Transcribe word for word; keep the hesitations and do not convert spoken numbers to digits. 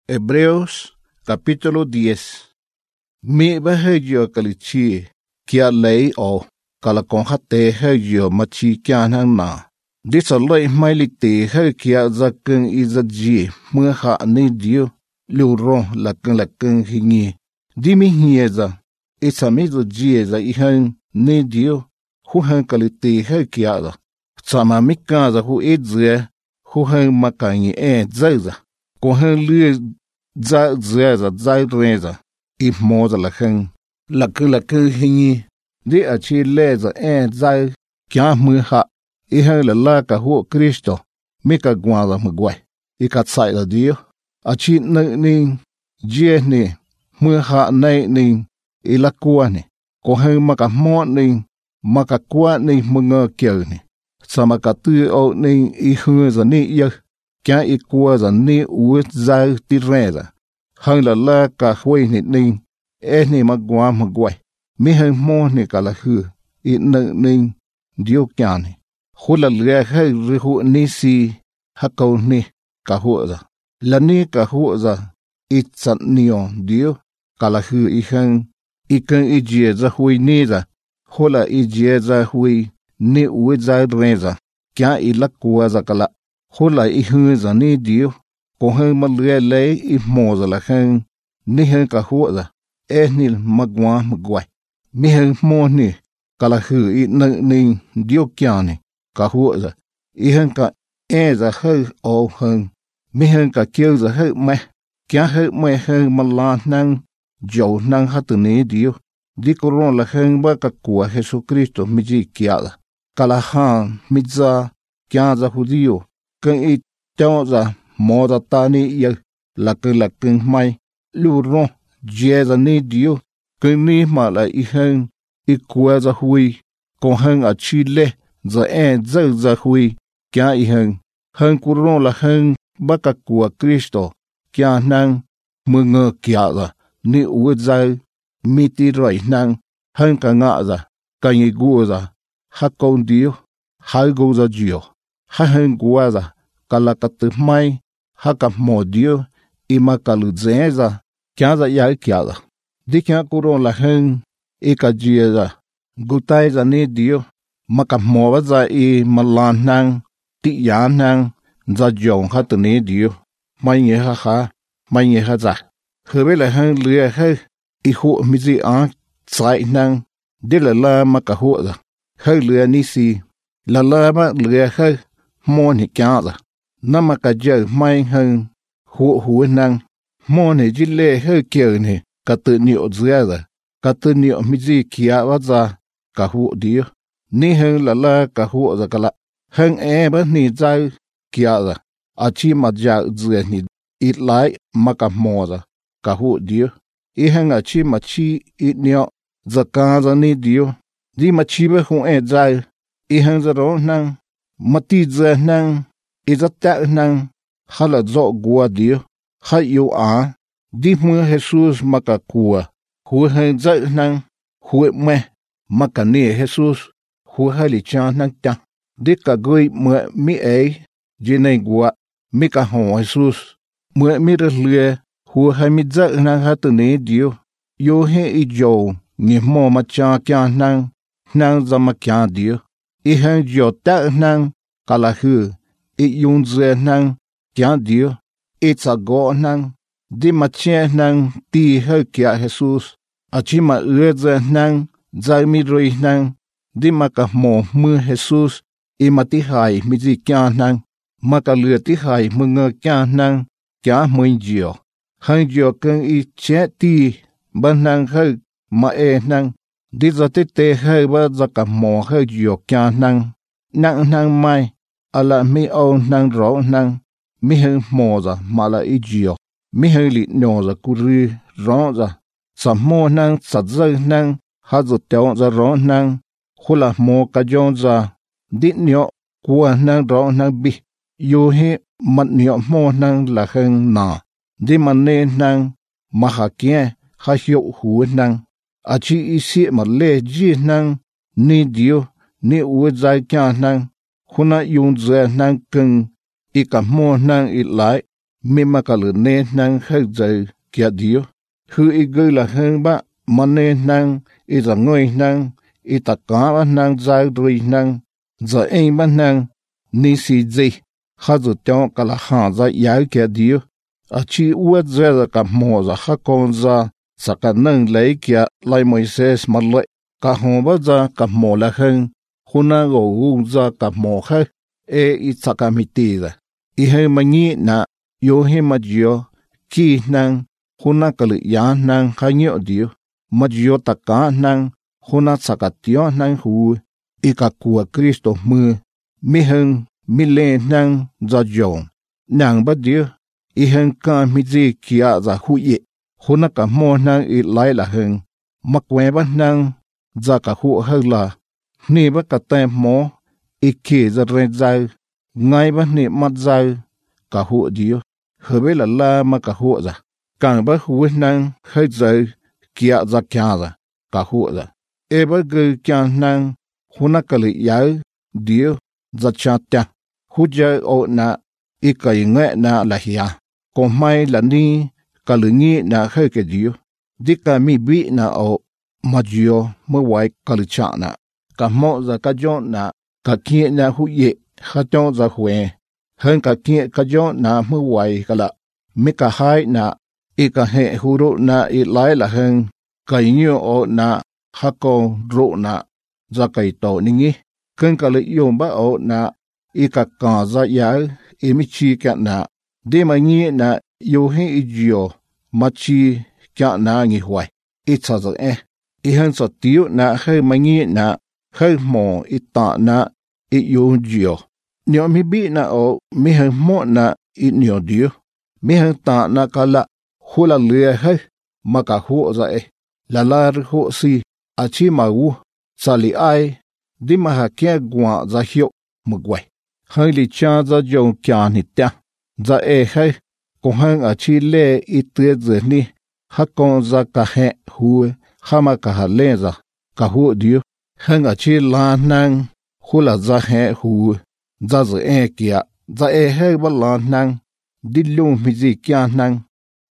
Hebreos capítulo diez. Mi ba hejo kalichi kia lei o kala konha te hejo machi kia nang na. Disa loi mai li te he kia za keng i za ji mưa hạ ni diu liu ro la keng la keng hingi. Di mi hie za isa mi za ji za i heng ni diu hu heng kali te he kia za. Sama mi ka za hu e zie hu heng makangi e zai za. Ko heng liu za zie za zai re za. I mo za la heng la keng la keng hingi. Di a chi le za e zai kia mưa hạ. I hang la la ka hu Kristo mi ka gwa la mgwai I ka tsai la dio a chi na ning je ni mưa hạ nei ning I la kwa ni ko hang ma ka mo ning ma ka kwa ni mnga kel ni sama ka tu o ning I hu za ni ye kya I kwa za ni u za ti re za hang la la ka hui ni ning e ni ma gwa mgwai mi hang mo ni ka la hu I na ning dio kya ni hula lea hai rihu nisi hakau ni ka huza. La ni ka huza itsan nio dio kala hu I hang I kan I jie za hui ni za hula I jie za hui ni ui za reza kya I la kua za kala hula I hu za ni dio ko hang ma lea lei I mo za la hang ni hang ka huza eh ni magwa magwai mi hang mo ni kala hu I na ni dio kya ni ka huza I hang ka e za hơi o hang mi hang ka kêu za hơi me kya hơi me hang ma la nang jo nang ha tu ni dio di koron la hang ba ka kwa Jesus Cristo mi ji kya la kala han mi za kya za hudio kan I tao za mo da ta ni ye la ke la ken mai lu ro je za ni dio kan ni ma la I hang I kwa za hui ko hang a chi le za e za za hui kya I hang hang kuron la hang baka kwa Kristo kya nang mnga kya za ni u za mi ti roi nang hang ka nga za ka yi gu za ha kon dio ha go za jio ha hang gua za kala ka tu mai ha ka mo dio I ma ka lu ze za kya za ya kya za di kya kuron la hang I ka jia za gutai za ni dio maka mo za I malan nang ti ya nang za jong ha tu ni dio mai nge ha ha mai nge ha za hebe la hang lue ha I hu mi zi a tsai nang de la la maka hu za ha lue ni si la la ma lue ha mo ni kya za na maka je mai hang hu hu nang mo ni ji le ha kye ni ka tu ni o zia za ka tu ni o mi zi kia wa za ka hu dio ni hang la la ka hu za kala hang e ba ni za kia za a chi ma ja zue ni I lai ma ka mo za ka hu dio I hang a chi ma chi I nyo za ka za ni dio di ma chi ba hu e za I hang za ro nang ma ti za nang I za ta nang hala zo gua dio ha yu a di mu Jesus ma ka kua hu hang za nang hu me ma ka ni Jesus hu ha li cha nang ta di ka gui mu mi e ji nei gua mi ka ho Jesus mu mi re lue hu ha mi za nang ha tu ni dio yo he I jo ni mo ma cha kya nang nang za ma kya dio I hang jo ta nang kala hu I yun ze nang kya dio I tsa go nang di ma che nang ti he kya Jesus a chi ma ue ze nang za mi roi nang di ma ka mo mu Jesus I ma ti hai mi ji kya nang ma ka lue ti hai mu nga kya nang kya mui jio hang jio kan I che ti ba nang he ma e nang di za te te he ba za ka mo he jio kya nang nang nang mai ala mi o nang ro nang mi he mo za ma la I jio mi he li no za ku ri ro za sa mo nang sa za nang ha zo teo za ro nang hula mo ka jon za di nyo kwa nang ro nang bi yo he mat nyo mo nang la heng na di man ne nang ma ha kye ha hyo hu nang a chi I si ma le ji nang ni dio ni u za kya nang huna yun za nang keng I ka mo nang I lai mi mà cả lửa nê năng hơi giờ kia điếu hư ý gư là hơn bác mà nê năng ý là ngôi năng ý tất cả bác năng giải đuôi năng giờ anh bác năng ní xì gì khá dù tiêu cả là hàng ra giải kia điếu ở chi uất ra là cả mồ ra khá con ra sa cả năng lấy kia lại Moses mà lợi cả hồn bác ra cả mồ là hơn hôn na gỗ gung ra cả mồ khác e ý sa cả mì tì ra ý hơi mà nghĩ na yo he ma jio ki nang huna kal ya nang khanyo dio ma jio taka nang huna sakatio nang hu ikakua Kristo mu mi heng mi le nang za jong nang ba dio i heng ka mi ji kia za hu ye huna ka mo nang i lai la heng makwe ba nang za ka hu ha la ni ba ka te mo i ki za re za ngai ba ni mat za ka hu dio hỡi là la mà cả hộ ra càng bác hú năng hơi giờ kia ra kia ra cả hộ ra e bác gư kia năng hú na cả lì giáo điếu ra cha ta hú giờ ô na i cái ngẽ na là hia còn mai là ni cả lì nghi na hơi cái điếu đi cả mi bị na ô mà diều mới quay cả lì cha na cả mọ ra cả chọn na cả kia na hú ye khá chọn ra huề hơn cả kia cả gió na mưa quay cả là mấy cả hai na ít cả hệ huru na ít lái là hơn cái nhiều ở na hắc con rộ na ra cái tổ nín cơn cả lợi dụng bác ở na ít cả cả ra giá ít mi chi cả na để mà nghe na yêu hay ít nhiều mà chi cả na nghe hoài ít sao rồi e ít hơn sao tiêu na hơi mà nghe na hơi mò ít tạ na ít yêu nhiều nếu mi bị na ở mi hơi mò na ít nhiều điều mi hơi tạ na cả là hú là lừa hơi mà cả hú ra e là la hú si à chi mà u sa li ai đi mà hạ kia quả ra hiệu một quầy hơi li cha ra dùng kia nít ta ra e hơi cũng hơn à chi lệ ít tuyệt giờ ni hát con ra cả hệ hú ha mà cả hà lệ ra cả hú điều hơn à chi la năng hú là ra hệ hú ra giờ e kia ra e hơi bắt la năng đi luôn mi gì kia năng